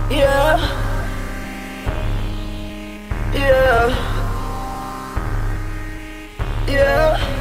Yeah, yeah, yeah.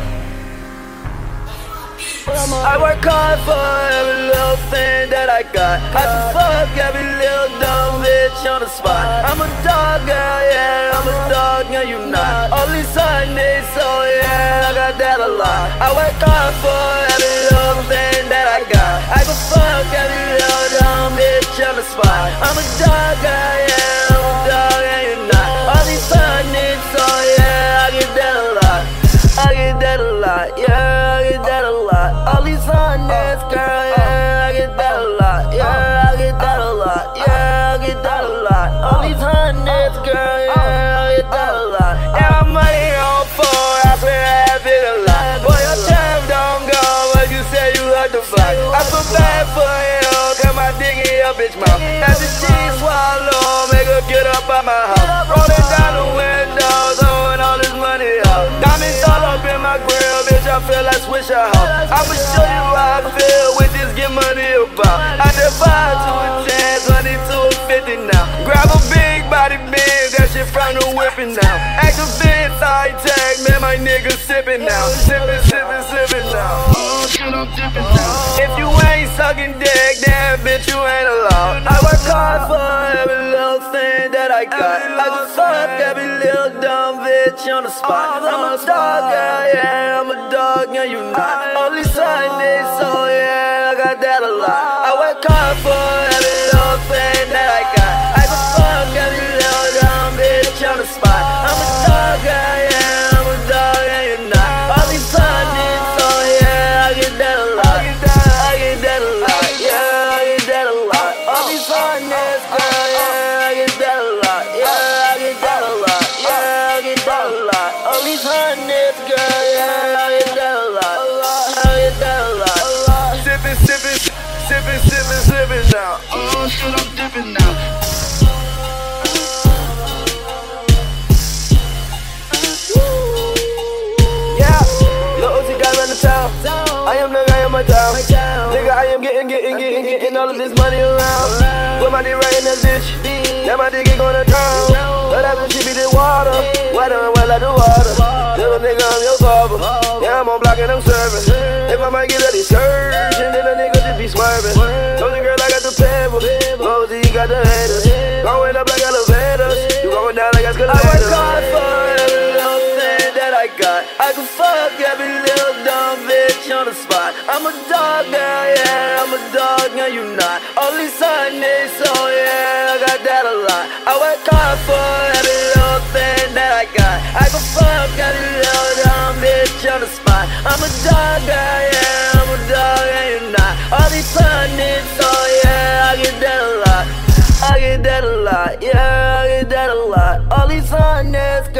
I work hard for every little thing that I got. I can fuck every little dumb bitch on the spot. I'm a dog, girl, yeah, I'm a dog, no you not. Only Sunday, so yeah, I got that a lot. I work hard for every little thing that I got. I can fuck every little dumb bitch on the spot. I'm a dog, girl, yeah, I'm a dog, and you not. Only Sunday, so yeah, I get that a lot. I get that a lot, yeah, I get that a lot. All these honest, girl, yeah, I get that a lot, yeah, I get that a lot, yeah, I get that a lot. All these honest, girl, yeah, I get that a lot. Yeah, my money on four, I swear I have it a lot. Boy, your time don't go, but you say you like the fuck. I feel bad for you, got my dick in your bitch mouth. As the cheese swallow, make her get up out my house. Rolling down the window, throwing all this money out. Diamonds all up in my grill, bitch, I feel like Swisher House. I'ma show you how I feel with this get money about. I did 5 to a 10, 20 to a 50 now. Grab a big body big, that shit from the whipping now. Activate high tech, man, my nigga sipping now. Sipping, sipping, sipping now. Oh, shit, I'm dipping now. If you ain't sucking dick, then bitch, you ain't allowed. I work hard for every little thing that I got. I can fuck every little dumb bitch on the spot. I'm a dog, girl, yeah, I'm a dog, yeah, you not. Only Sunday, so yeah, I got that a lot. I work hard for every little thing that I got. I can fuck every little dumb bitch on the spot. I'm a dog, girl, yeah, I'm a dog, yeah, you not. Only Sunday, so yeah, I get that a lot. I get that a lot, yeah, I get that a lot. Only Sundays, girl, yeah, I get that a lot. Yeah, I get that a lot. Yeah, I get that a lot. Only Sundays, girl, yeah, I get that a lot. I get that a lot. Sippin', sippin', sippin', sippin', sippin' now. Oh shit, I'm dipping now. Yeah, Lil Uzi got run the town. I am the guy in my town. Nigga, I am getting all of this money around. Put my dick right in that bitch. Now my dick ain't gonna drown. But after she beat the water, wetter and wet like the water. Little nigga, I'm your cover. Yeah, I'm on block and I'm serving. If I might get a excursion, then a nigga just be swerving. Told the girl I got the pebble. Rosie got the haters. Going up like elevators. You going down like escalators. I work hard for every little thing that I got. I can fuck every little dumb bitch on the spot. I'm a dog, girl, yeah, I'm a dog, yeah, you not. Only Sunday, so yeah, I got that a lot. I work hard for every little thing that I got. I can fuck every little dumb bitch on the spot. I'm a dog, girl, yeah, I'm a dog, yeah, you not. Only Sunday, so yeah, I get that a lot. I get that a lot, yeah, I get that a lot. Only Sundays,